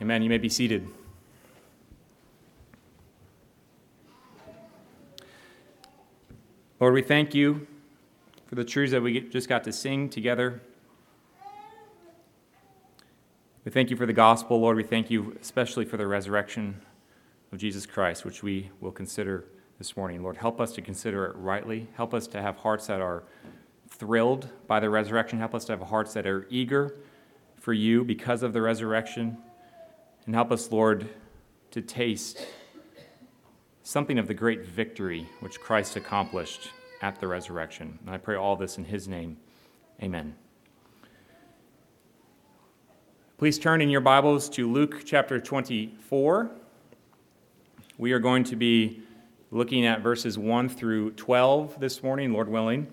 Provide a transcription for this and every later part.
Amen. You may be seated. Lord, we thank you for the truths that we just got to sing together. We thank you for the gospel, Lord. We thank you especially for the resurrection of Jesus Christ, which we will consider this morning. Lord, help us to consider it rightly. Help us to have hearts that are thrilled by the resurrection. Help us to have hearts that are eager for you because of the resurrection. And help us, Lord, to taste something of the great victory which Christ accomplished at the resurrection. And I pray all this in his name. Amen. Please turn in your Bibles to Luke chapter 24. We are going to be looking at verses 1 through 12 this morning, Lord willing.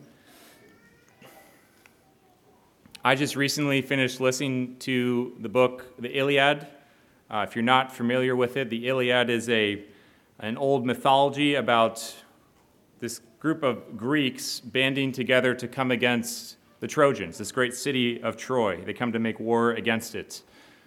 I just recently finished listening to the book, The Iliad. If you're not familiar with it, the Iliad is an old mythology about this group of Greeks banding together to come against the Trojans, this great city of Troy. They come to make war against it.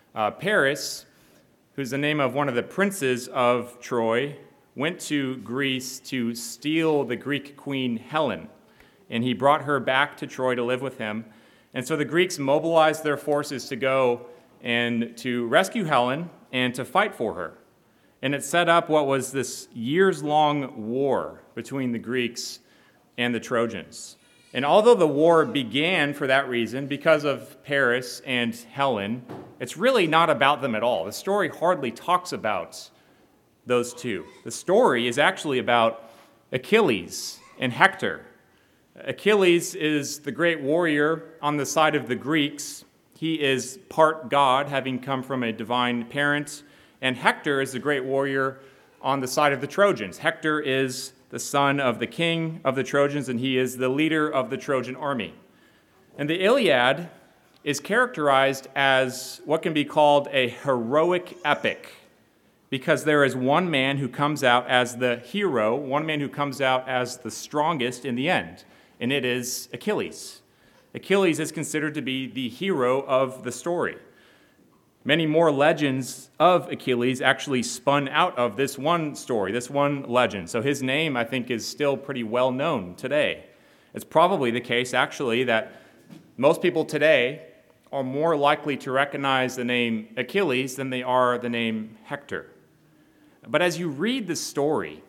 Paris, who's the name of one of the princes of Troy, went to Greece to steal the Greek queen Helen, and he brought her back to Troy to live with him. And so the Greeks mobilized their forces to go and to rescue Helen and to fight for her. And it set up what was this years-long war between the Greeks and the Trojans. And although the war began for that reason, because of Paris and Helen, it's really not about them at all. The story hardly talks about those two. The story is actually about Achilles and Hector. Achilles is the great warrior on the side of the Greeks. He is part God, having come from a divine parent. And Hector is the great warrior on the side of the Trojans. Hector is the son of the king of the Trojans, and he is the leader of the Trojan army. And the Iliad is characterized as what can be called a heroic epic, because there is one man who comes out as the hero, one man who comes out as the strongest in the end, and it is Achilles. Achilles is considered to be the hero of the story. Many more legends of Achilles actually spun out of this one story, this one legend. So his name, I think, is still pretty well known today. It's probably the case, actually, that most people today are more likely to recognize the name Achilles than they are the name Hector. But as you read the story,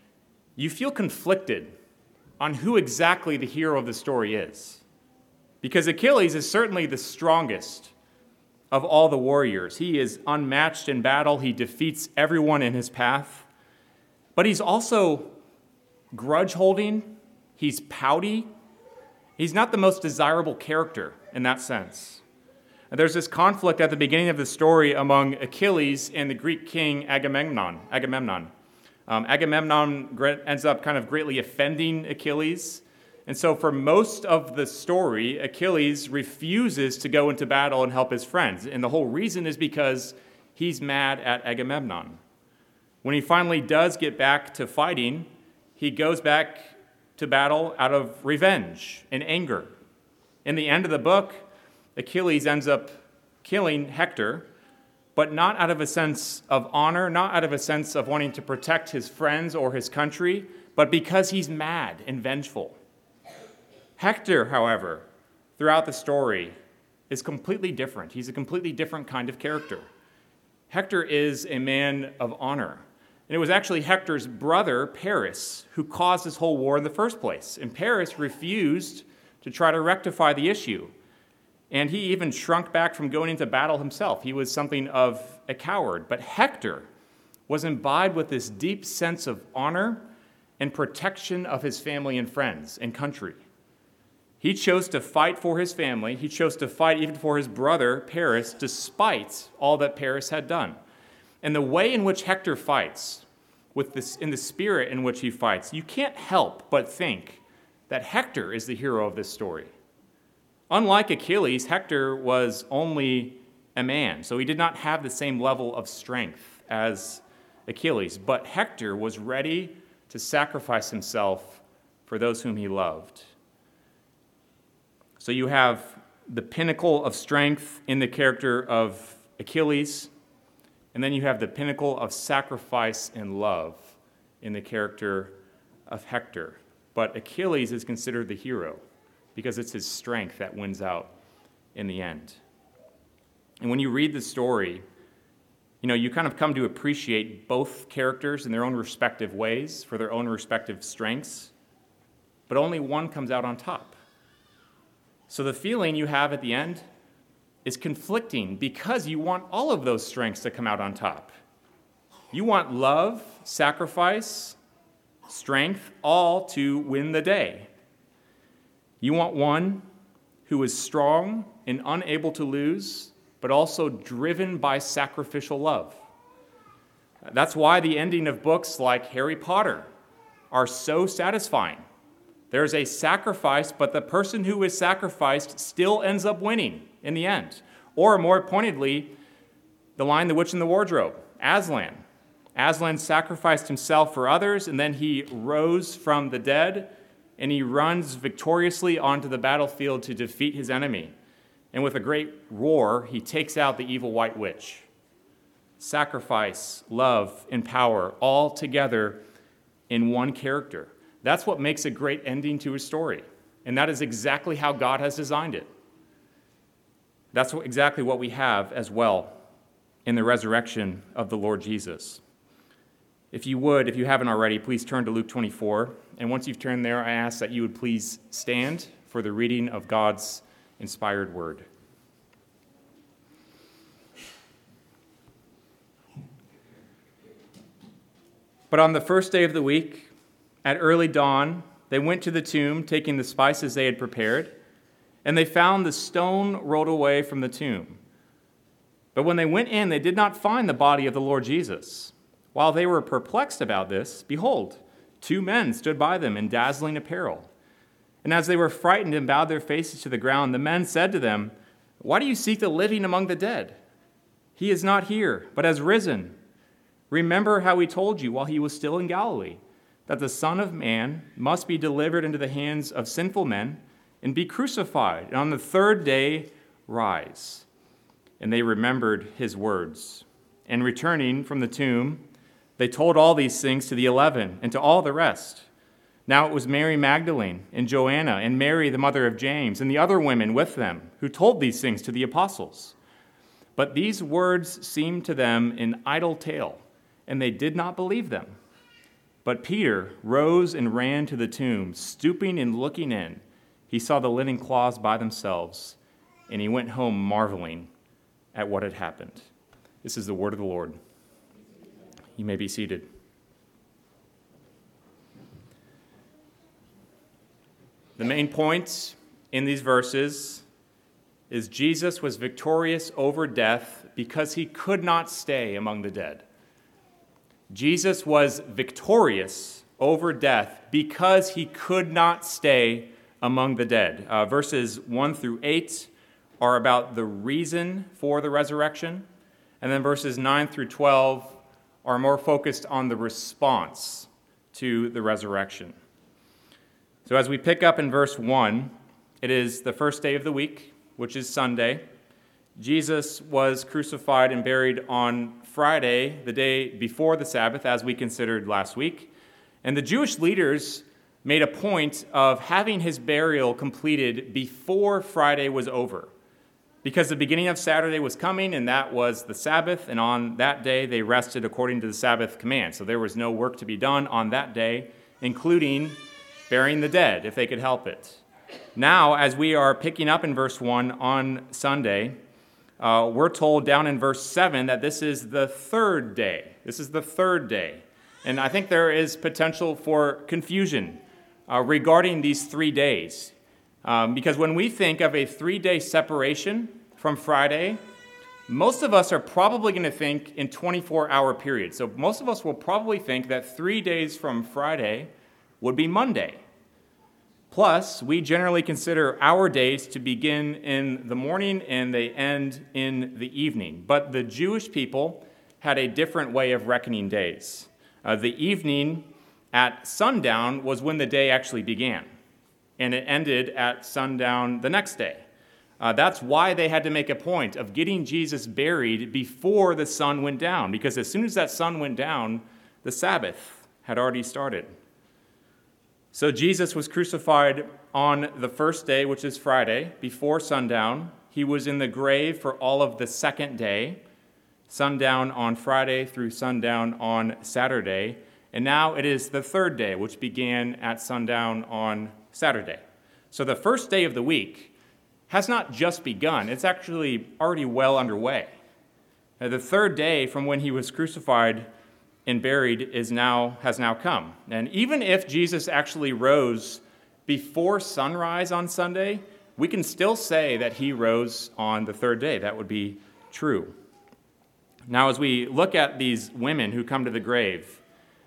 you feel conflicted on who exactly the hero of the story is. Because Achilles is certainly the strongest of all the warriors. He is unmatched in battle. He defeats everyone in his path. But he's also grudge-holding. He's pouty. He's not the most desirable character in that sense. And there's this conflict at the beginning of the story among Achilles and the Greek king Agamemnon. Agamemnon ends up kind of greatly offending Achilles. And so for most of the story, Achilles refuses to go into battle and help his friends. And the whole reason is because he's mad at Agamemnon. When he finally does get back to fighting, he goes back to battle out of revenge and anger. In the end of the book, Achilles ends up killing Hector, but not out of a sense of honor, not out of a sense of wanting to protect his friends or his country, but because he's mad and vengeful. Hector, however, throughout the story, is completely different. He's a completely different kind of character. Hector is a man of honor. And it was actually Hector's brother, Paris, who caused this whole war in the first place. And Paris refused to try to rectify the issue. And he even shrunk back from going into battle himself. He was something of a coward. But Hector was imbibed with this deep sense of honor and protection of his family and friends and country. He chose to fight for his family. He chose to fight even for his brother, Paris, despite all that Paris had done. And the way in which Hector fights, in the spirit in which he fights, you can't help but think that Hector is the hero of this story. Unlike Achilles, Hector was only a man, so he did not have the same level of strength as Achilles. But Hector was ready to sacrifice himself for those whom he loved. So you have the pinnacle of strength in the character of Achilles. And then you have the pinnacle of sacrifice and love in the character of Hector. But Achilles is considered the hero because it's his strength that wins out in the end. And when you read the story, you kind of come to appreciate both characters in their own respective ways for their own respective strengths, but only one comes out on top. So the feeling you have at the end is conflicting because you want all of those strengths to come out on top. You want love, sacrifice, strength, all to win the day. You want one who is strong and unable to lose, but also driven by sacrificial love. That's why the ending of books like Harry Potter are so satisfying. There's a sacrifice, but the person who is sacrificed still ends up winning in the end. Or more pointedly, the line The Witch in the Wardrobe, Aslan. Aslan sacrificed himself for others, and then he rose from the dead, and he runs victoriously onto the battlefield to defeat his enemy. And with a great roar, he takes out the evil White Witch. Sacrifice, love, and power all together in one character. That's what makes a great ending to a story. And that is exactly how God has designed it. That's exactly what we have as well in the resurrection of the Lord Jesus. If you haven't already, please turn to Luke 24. And once you've turned there, I ask that you would please stand for the reading of God's inspired word. But on the first day of the week, at early dawn, they went to the tomb, taking the spices they had prepared, and they found the stone rolled away from the tomb. But when they went in, they did not find the body of the Lord Jesus. While they were perplexed about this, behold, 2 men stood by them in dazzling apparel. And as they were frightened and bowed their faces to the ground, the men said to them, "Why do you seek the living among the dead? He is not here, but has risen. Remember how he told you while he was still in Galilee, that the Son of Man must be delivered into the hands of sinful men and be crucified, and on the 3rd day rise." And they remembered his words. And returning from the tomb, they told all these things to the 11 and to all the rest. Now it was Mary Magdalene and Joanna and Mary, the mother of James, and the other women with them who told these things to the apostles. But these words seemed to them an idle tale, and they did not believe them. But Peter rose and ran to the tomb, stooping and looking in. He saw the linen cloths by themselves, and he went home marveling at what had happened. This is the word of the Lord. You may be seated. The main point in these verses is Jesus was victorious over death because he could not stay among the dead. Jesus was victorious over death because he could not stay among the dead. Verses 1 through 8 are about the reason for the resurrection, and then verses 9 through 12 are more focused on the response to the resurrection. So as we pick up in verse 1, it is the first day of the week, which is Sunday. Jesus was crucified and buried on Friday, the day before the Sabbath, as we considered last week. And the Jewish leaders made a point of having his burial completed before Friday was over, because the beginning of Saturday was coming, and that was the Sabbath, and on that day they rested according to the Sabbath command. So there was no work to be done on that day, including burying the dead, if they could help it. Now, as we are picking up in verse 1 on Sunday, we're told down in verse 7 that this is the 3rd day. This is the 3rd day. And I think there is potential for confusion regarding these 3 days. Because when we think of a 3-day separation from Friday, most of us are probably going to think in 24-hour periods. So most of us will probably think that 3 days from Friday would be Monday. Plus, we generally consider our days to begin in the morning and they end in the evening. But the Jewish people had a different way of reckoning days. The evening at sundown was when the day actually began, and it ended at sundown the next day. That's why they had to make a point of getting Jesus buried before the sun went down, because as soon as that sun went down, the Sabbath had already started. So Jesus was crucified on the first day, which is Friday, before sundown. He was in the grave for all of the second day, sundown on Friday through sundown on Saturday. And now it is the third day, which began at sundown on Saturday. So the first day of the week has not just begun, it's actually already well underway. The third day from when he was crucified and buried has now come. And even if Jesus actually rose before sunrise on Sunday, we can still say that he rose on the third day. That would be true. Now, as we look at these women who come to the grave,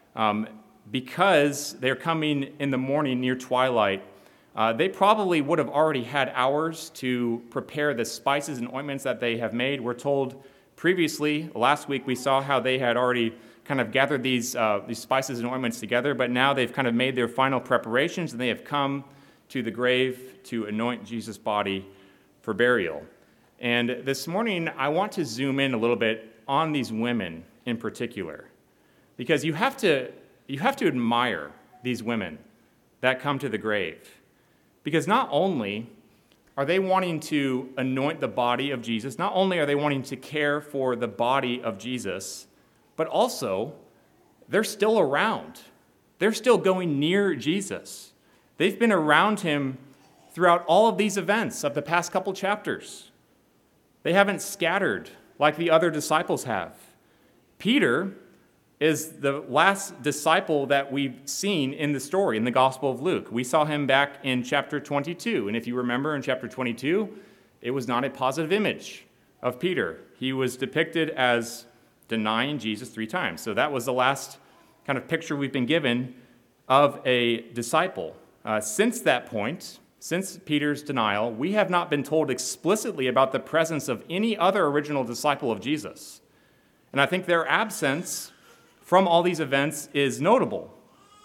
because they're coming in the morning near twilight, they probably would have already had hours to prepare the spices and ointments that they have made. We're told previously, last week, we saw how they had already kind of gathered these spices and ointments together, but now they've kind of made their final preparations, and they have come to the grave to anoint Jesus' body for burial. And this morning, I want to zoom in a little bit on these women in particular, because you have to admire these women that come to the grave. Because not only are they wanting to anoint the body of Jesus, not only are they wanting to care for the body of Jesus, but also they're still around. They're still going near Jesus. They've been around him throughout all of these events of the past couple chapters. They haven't scattered like the other disciples have. Peter is the last disciple that we've seen in the story, in the Gospel of Luke. We saw him back in chapter 22. And if you remember in chapter 22, it was not a positive image of Peter. He was depicted as denying Jesus 3 times. So that was the last kind of picture we've been given of a disciple. Since that point, since Peter's denial, we have not been told explicitly about the presence of any other original disciple of Jesus. And I think their absence from all these events is notable.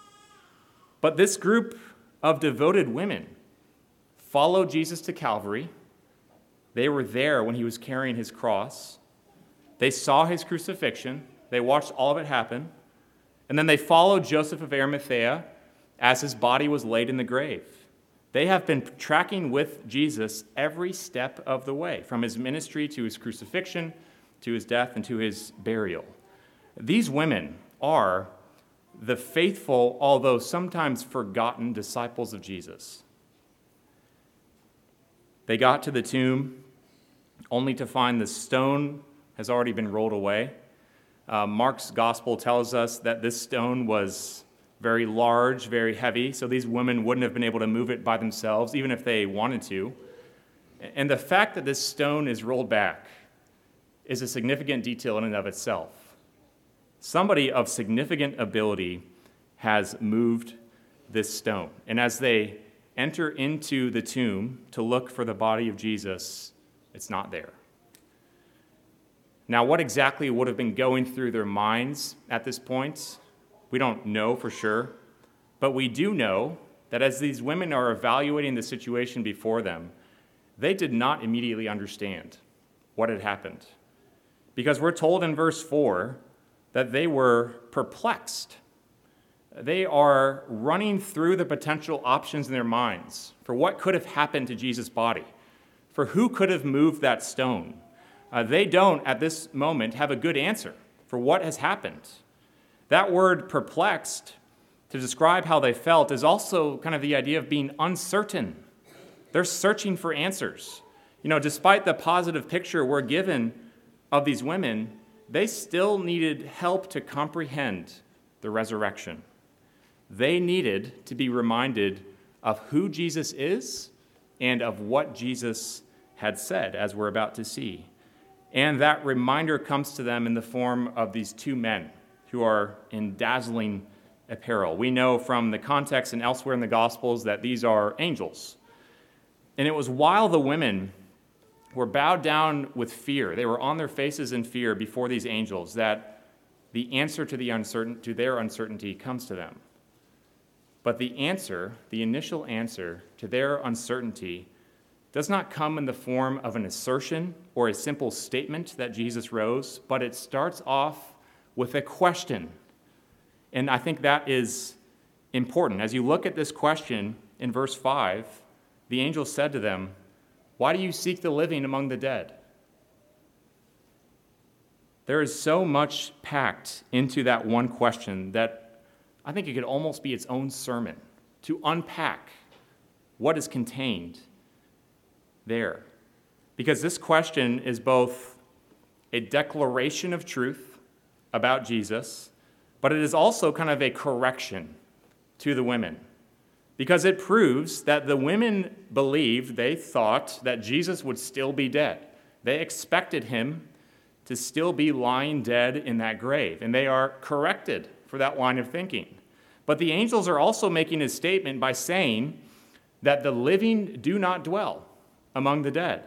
But this group of devoted women followed Jesus to Calvary. They were there when he was carrying his cross. They saw his crucifixion. They watched all of it happen. And then they followed Joseph of Arimathea as his body was laid in the grave. They have been tracking with Jesus every step of the way, from his ministry to his crucifixion, to his death, and to his burial. These women are the faithful, although sometimes forgotten, disciples of Jesus. They got to the tomb only to find the stone has already been rolled away. Mark's gospel tells us that this stone was very large, very heavy, so these women wouldn't have been able to move it by themselves, even if they wanted to. And the fact that this stone is rolled back is a significant detail in and of itself. Somebody of significant ability has moved this stone. And as they enter into the tomb to look for the body of Jesus, it's not there. Now, what exactly would have been going through their minds at this point? We don't know for sure, but we do know that as these women are evaluating the situation before them, they did not immediately understand what had happened. Because we're told in verse 4 that they were perplexed. They are running through the potential options in their minds for what could have happened to Jesus' body, for who could have moved that stone. They don't, at this moment, have a good answer for what has happened. That word perplexed, to describe how they felt, is also kind of the idea of being uncertain. They're searching for answers. Despite the positive picture we're given of these women, they still needed help to comprehend the resurrection. They needed to be reminded of who Jesus is and of what Jesus had said, as we're about to see. And that reminder comes to them in the form of these 2 men who are in dazzling apparel. We know from the context and elsewhere in the Gospels that these are angels. And it was while the women were bowed down with fear, they were on their faces in fear before these angels, that the answer to their uncertainty comes to them. But the initial answer to their uncertainty does not come in the form of an assertion or a simple statement that Jesus rose, but it starts off with a question. And I think that is important. As you look at this question in verse 5, the angel said to them, "Why do you seek the living among the dead?" There is so much packed into that one question that I think it could almost be its own sermon to unpack what is contained there. Because this question is both a declaration of truth about Jesus, but it is also kind of a correction to the women. Because it proves that the women believed, they thought that Jesus would still be dead. They expected him to still be lying dead in that grave, and they are corrected for that line of thinking. But the angels are also making a statement by saying that the living do not dwell among the dead.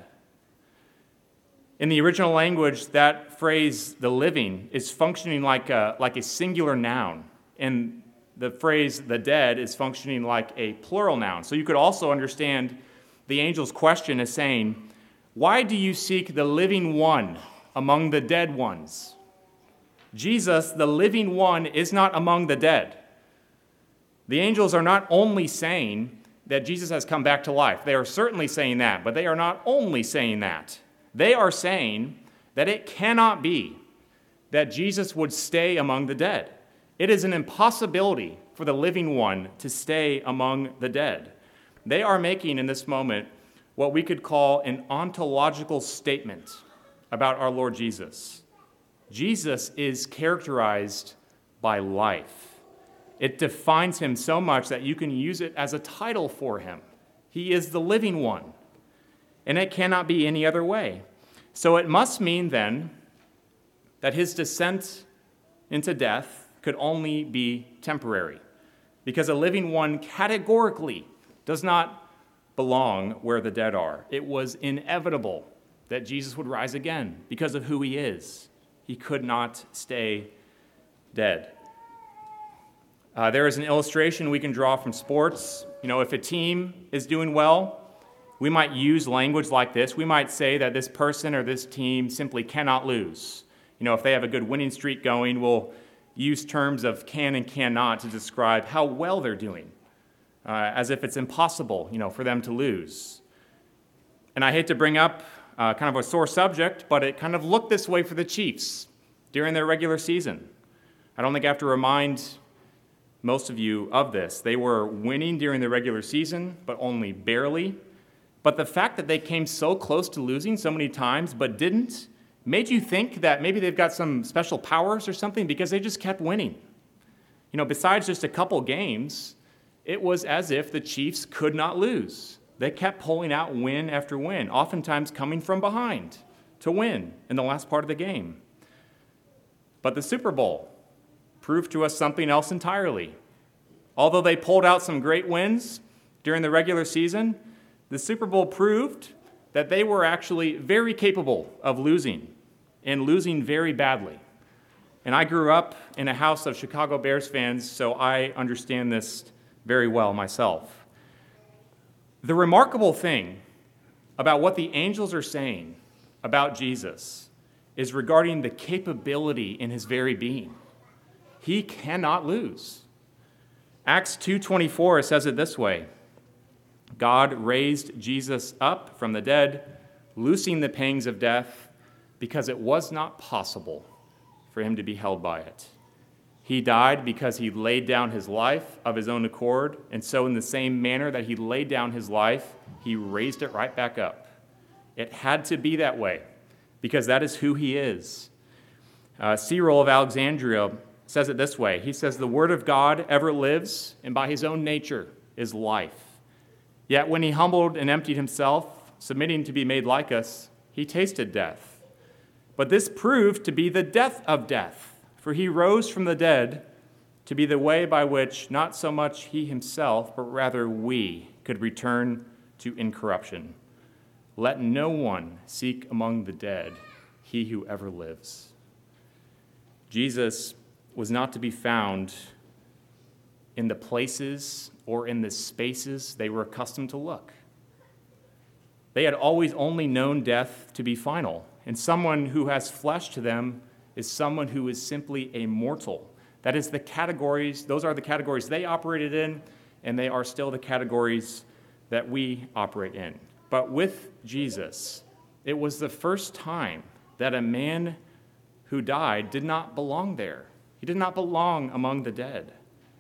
In the original language, that phrase, the living, is functioning like a singular noun, and the phrase, the dead, is functioning like a plural noun. So you could also understand the angel's question as saying, "Why do you seek the living one among the dead ones?" Jesus, the living one, is not among the dead. The angels are not only saying that Jesus has come back to life. They are certainly saying that, but they are not only saying that. They are saying that it cannot be that Jesus would stay among the dead. It is an impossibility for the living one to stay among the dead. They are making in this moment what we could call an ontological statement about our Lord Jesus. Jesus is characterized by life. It defines him so much that you can use it as a title for him. He is the living one, and it cannot be any other way. So it must mean then that his descent into death could only be temporary, because a living one categorically does not belong where the dead are. It was inevitable that Jesus would rise again because of who he is. He could not stay dead. There is an illustration we can draw from sports. If a team is doing well, we might use language like this. We might say that this person or this team simply cannot lose. If they have a good winning streak going, we'll use terms of can and cannot to describe how well they're doing, as if it's impossible, for them to lose. And I hate to bring up kind of a sore subject, but it kind of looked this way for the Chiefs during their regular season. I don't think I have to remind most of you of this. They were winning during the regular season, but only barely. But the fact that they came so close to losing so many times but didn't made you think that maybe they've got some special powers or something because they just kept winning. Besides just a couple games, it was as if the Chiefs could not lose. They kept pulling out win after win, oftentimes coming from behind to win in the last part of the game. But the Super Bowl proved to us something else entirely. Although they pulled out some great wins during the regular season, the Super Bowl proved that they were actually very capable of losing, and losing very badly. And I grew up in a house of Chicago Bears fans, so I understand this very well myself. The remarkable thing about what the angels are saying about Jesus is regarding the capability in his very being. He cannot lose. Acts 2:24 says it this way: God raised Jesus up from the dead, loosing the pangs of death, because it was not possible for him to be held by it. He died because he laid down his life of his own accord, and so in the same manner that he laid down his life, he raised it right back up. It had to be that way, because that is who he is. Cyril of Alexandria says it this way. He says, "The word of God ever lives, and by his own nature is life. Yet when he humbled and emptied himself, submitting to be made like us, he tasted death. But this proved to be the death of death, for he rose from the dead to be the way by which not so much he himself, but rather we could return to incorruption. Let no one seek among the dead he who ever lives." Jesus was not to be found in the places or in the spaces they were accustomed to look. They had always only known death to be final, and someone who has flesh to them is someone who is simply a mortal. That is those are the categories they operated in, and they are still the categories that we operate in. But with Jesus, it was the first time that a man who died did not belong there. He did not belong among the dead.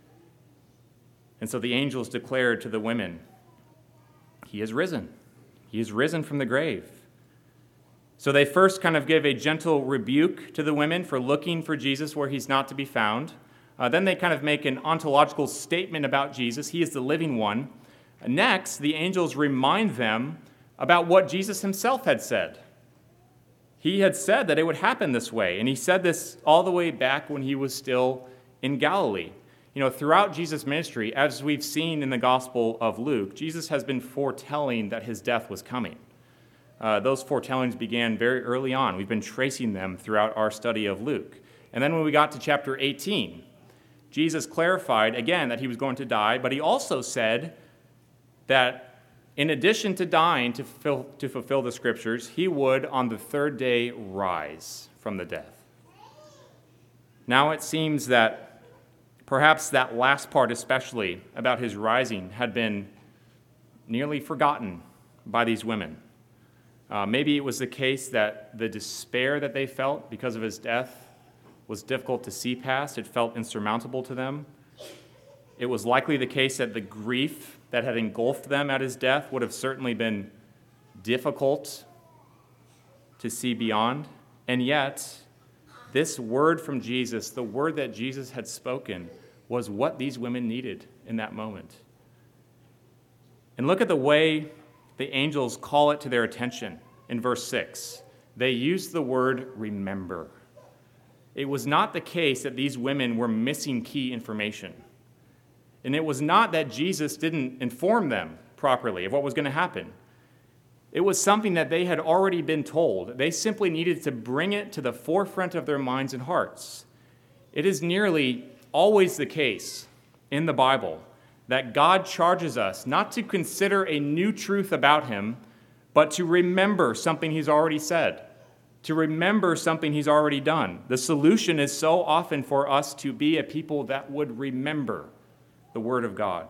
And so the angels declared to the women, "He is risen. He is risen from the grave." So they first kind of give a gentle rebuke to the women for looking for Jesus where he's not to be found. Then they kind of make an ontological statement about Jesus. He is the living one. Next, the angels remind them about what Jesus himself had said. He had said that it would happen this way, and he said this all the way back when he was still in Galilee. Throughout Jesus' ministry, as we've seen in the Gospel of Luke, Jesus has been foretelling that his death was coming. Those foretellings began very early on. We've been tracing them throughout our study of Luke. And then when we got to chapter 18, Jesus clarified again that he was going to die, but he also said that in addition to dying to fulfill the scriptures, he would on the third day rise from the dead. Now it seems that perhaps that last part especially about his rising had been nearly forgotten by these women. Maybe it was the case that the despair that they felt because of his death was difficult to see past. It felt insurmountable to them. It was likely the case that the grief that had engulfed them at his death would have certainly been difficult to see beyond. And yet, this word from Jesus, the word that Jesus had spoken, was what these women needed in that moment. And look at the way the angels call it to their attention in verse 6. They use the word remember. It was not the case that these women were missing key information. And it was not that Jesus didn't inform them properly of what was going to happen. It was something that they had already been told. They simply needed to bring it to the forefront of their minds and hearts. It is nearly always the case in the Bible that God charges us not to consider a new truth about him, but to remember something he's already said, to remember something he's already done. The solution is so often for us to be a people that would remember the word of God.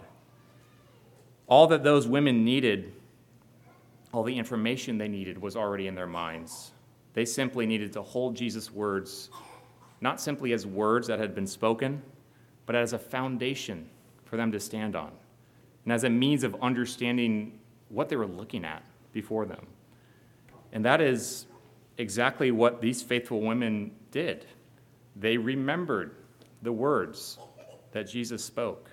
All that those women needed, all the information they needed was already in their minds. They simply needed to hold Jesus' words, not simply as words that had been spoken, but as a foundation for them to stand on, and as a means of understanding what they were looking at before them. And that is exactly what these faithful women did. They remembered the words that Jesus spoke.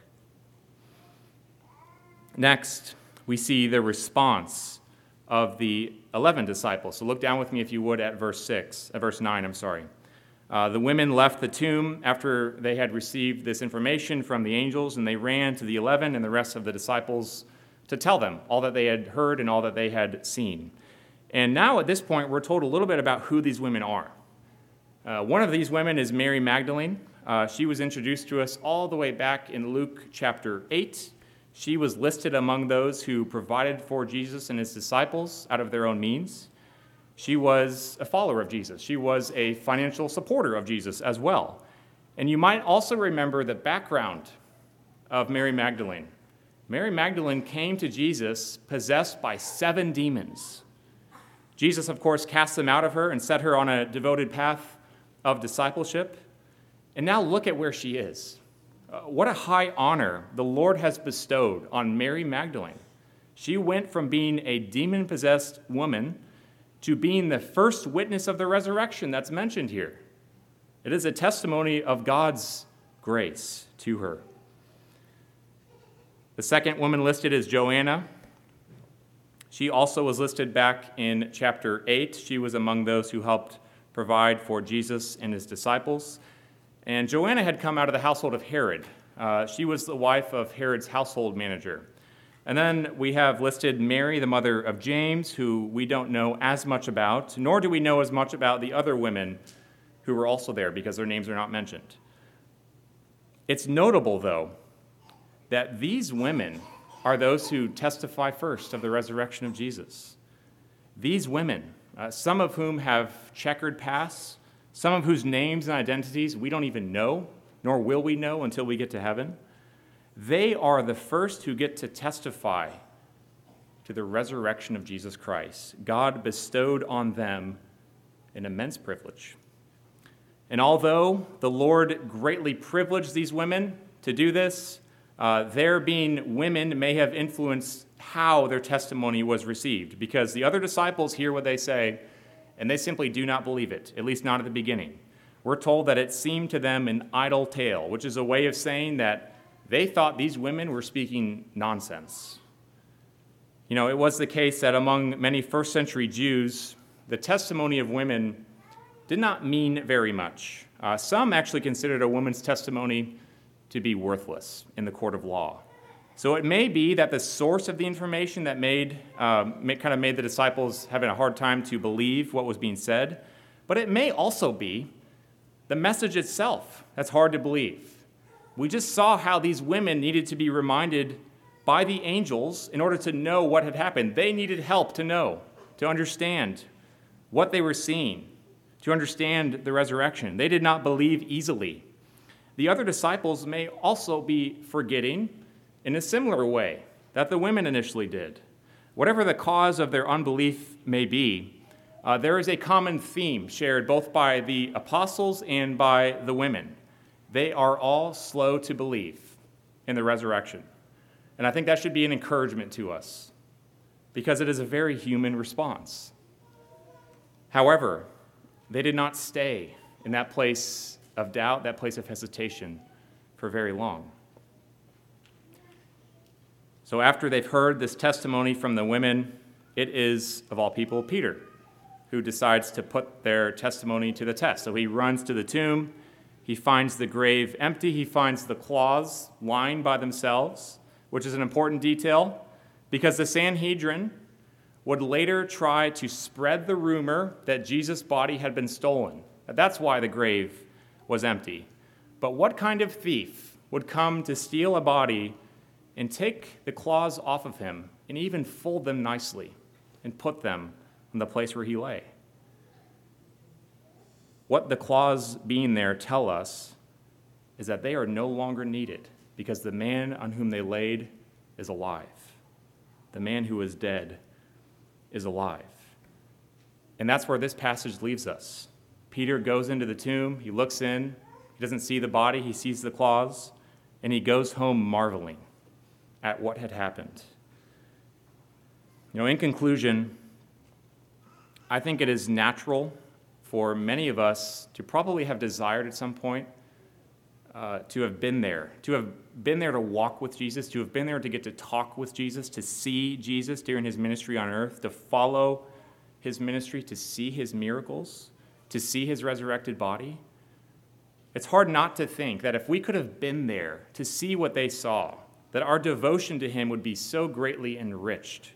Next, we see the response of the 11 disciples. So look down with me, if you would, at verse 9. The women left the tomb after they had received this information from the angels, and they ran to the 11 and the rest of the disciples to tell them all that they had heard and all that they had seen. And now at this point, we're told a little bit about who these women are. One of these women is Mary Magdalene. She was introduced to us all the way back in Luke chapter 8. She was listed among those who provided for Jesus and his disciples out of their own means. She was a follower of Jesus. She was a financial supporter of Jesus as well. And you might also remember the background of Mary Magdalene. Mary Magdalene came to Jesus possessed by 7 demons. Jesus, of course, cast them out of her and set her on a devoted path of discipleship. And now look at where she is. What a high honor the Lord has bestowed on Mary Magdalene. She went from being a demon-possessed woman to being the first witness of the resurrection that's mentioned here. It is a testimony of God's grace to her. The second woman listed is Joanna. She also was listed back in chapter 8. She was among those who helped provide for Jesus and his disciples. And Joanna had come out of the household of Herod. She was the wife of Herod's household manager. And then we have listed Mary, the mother of James, who we don't know as much about, nor do we know as much about the other women who were also there because their names are not mentioned. It's notable, though, that these women are those who testify first of the resurrection of Jesus. these women, some of whom have checkered pasts, some of whose names and identities we don't even know, nor will we know until we get to heaven, they are the first who get to testify to the resurrection of Jesus Christ. God bestowed on them an immense privilege. And although the Lord greatly privileged these women to do this, their being women may have influenced how their testimony was received, because the other disciples hear what they say, and they simply do not believe it, at least not at the beginning. We're told that it seemed to them an idle tale, which is a way of saying that they thought these women were speaking nonsense. You know, it was the case that among many first century Jews, the testimony of women did not mean very much. Some actually considered a woman's testimony to be worthless in the court of law. So it may be that the source of the information that made the disciples having a hard time to believe what was being said, but it may also be the message itself that's hard to believe. We just saw how these women needed to be reminded by the angels in order to know what had happened. They needed help to know, to understand what they were seeing, to understand the resurrection. They did not believe easily. The other disciples may also be forgetting in a similar way that the women initially did. Whatever the cause of their unbelief may be, there is a common theme shared both by the apostles and by the women. They are all slow to believe in the resurrection. And I think that should be an encouragement to us, because it is a very human response. However, they did not stay in that place of doubt, that place of hesitation, for very long. So after they've heard this testimony from the women, it is, of all people, Peter who decides to put their testimony to the test. So he runs to the tomb. He finds the grave empty. He finds the claws lying by themselves, which is an important detail because the Sanhedrin would later try to spread the rumor that Jesus' body had been stolen. That's why the grave was empty. But what kind of thief would come to steal a body and take the claws off of him and even fold them nicely and put them in the place where he lay? What the claws being there tell us is that they are no longer needed because the man on whom they laid is alive. The man who was dead is alive. And that's where this passage leaves us. Peter goes into the tomb, he looks in, he doesn't see the body, he sees the claws, and he goes home marveling at what had happened. You know, in conclusion, I think it is natural for many of us to probably have desired at some point to have been there to walk with Jesus, to have been there to get to talk with Jesus, to see Jesus during his ministry on earth, to follow his ministry, to see his miracles, to see his resurrected body. It's hard not to think that if we could have been there to see what they saw, that our devotion to him would be so greatly enriched.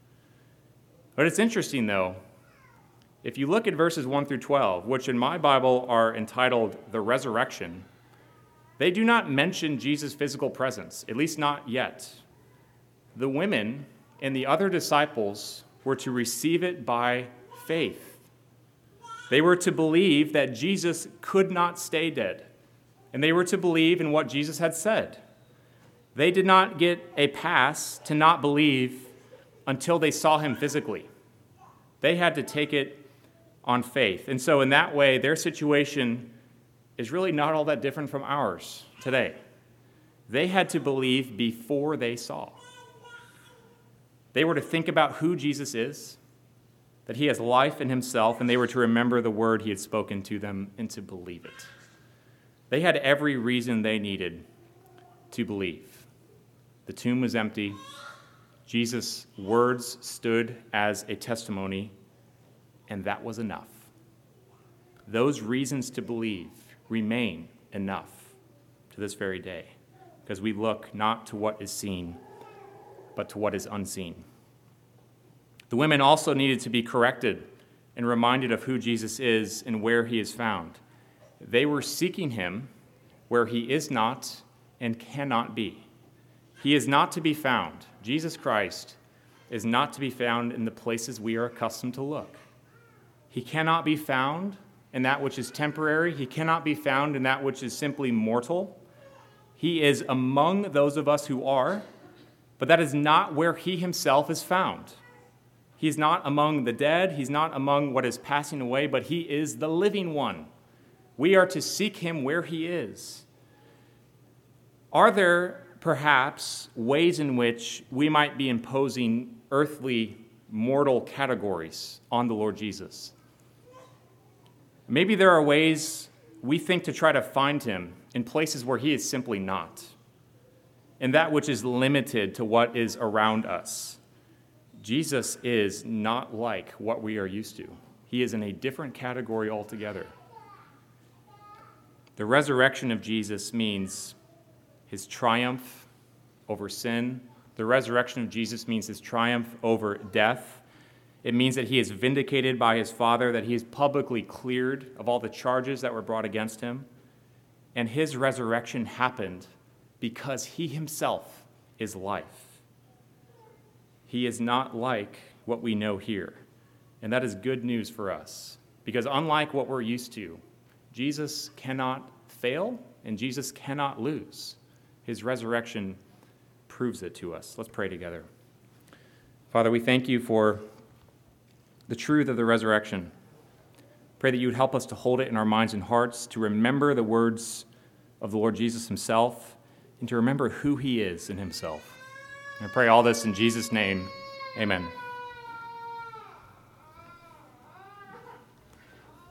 But it's interesting, though, if you look at verses 1 through 12, which in my Bible are entitled The Resurrection, they do not mention Jesus' physical presence, at least not yet. The women and the other disciples were to receive it by faith. They were to believe that Jesus could not stay dead, and they were to believe in what Jesus had said. They did not get a pass to not believe until they saw him physically. They had to take it on faith. And so in that way, their situation is really not all that different from ours today. They had to believe before they saw. They were to think about who Jesus is, that he has life in himself, and they were to remember the word he had spoken to them and to believe it. They had every reason they needed to believe. The tomb was empty. Jesus' words stood as a testimony, and that was enough. Those reasons to believe remain enough to this very day, because we look not to what is seen, but to what is unseen. The women also needed to be corrected and reminded of who Jesus is and where he is found. They were seeking him where he is not and cannot be. He is not to be found. Jesus Christ is not to be found in the places we are accustomed to look. He cannot be found in that which is temporary. He cannot be found in that which is simply mortal. He is among those of us who are, but that is not where he himself is found. He's not among the dead. He's not among what is passing away, but he is the living one. We are to seek him where he is. Are there perhaps ways in which we might be imposing earthly, mortal categories on the Lord Jesus? Maybe there are ways we think to try to find him in places where he is simply not, in that which is limited to what is around us. Jesus is not like what we are used to. He is in a different category altogether. The resurrection of Jesus means his triumph over sin. The resurrection of Jesus means his triumph over death. It means that he is vindicated by his Father, that he is publicly cleared of all the charges that were brought against him. And his resurrection happened because he himself is life. He is not like what we know here. And that is good news for us, because unlike what we're used to, Jesus cannot fail and Jesus cannot lose. His resurrection proves it to us. Let's pray together. Father, we thank you for the truth of the resurrection. Pray that you would help us to hold it in our minds and hearts, to remember the words of the Lord Jesus himself, and to remember who he is in himself. And I pray all this in Jesus' name. Amen.